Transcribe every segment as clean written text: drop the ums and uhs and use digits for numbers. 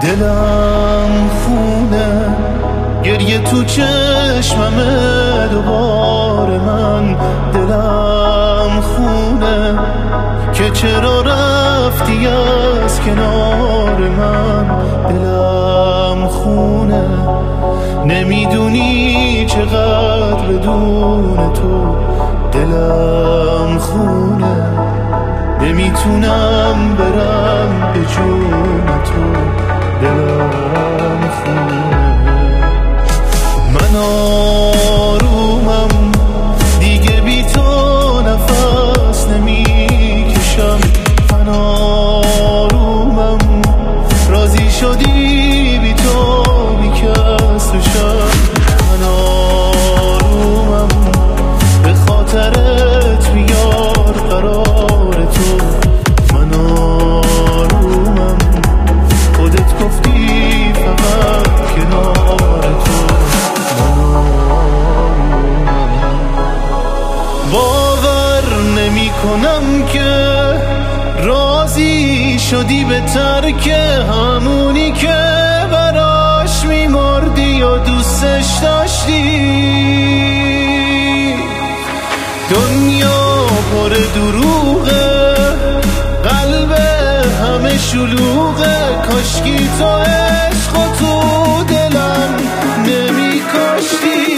دلم خونه، گریه تو چشممه دوباره من. دلم خونه که چرا رفتی از کنار من. دلم خونه نمیدونی چقدر بدون تو. دلم خونه نمیتونم برم به جون تو. دلم خونه من آرومم دیگه بی تو نفس نمیکشم. من آرومم راضی شدی بی تو بی کس بشم. من آرومم به خاطرت بیار قرار تو. من آرومم خودت گفتی فقط کنار تو. باور نمی کنم که راضی شدی به ترک همونی که براش میمردی و دوستش داشتی. دنیا پر دروغه، قلب همه شلوغه. کاشکی تو عشق و تو دلم نمی کاشتی.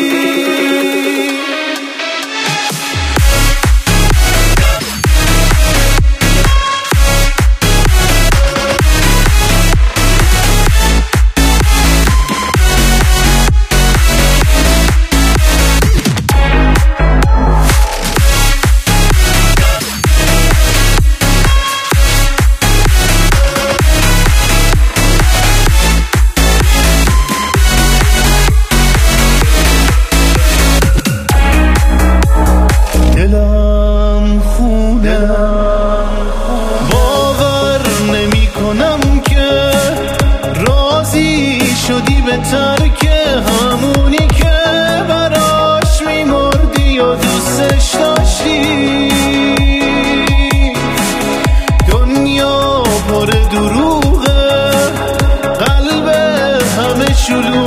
دلم خونه باور نمی کنم که راضی شدی به ترک همونی که براش میمردی و دوستش داشتی. دنیا پر دروغه، قلب همه شلوغه.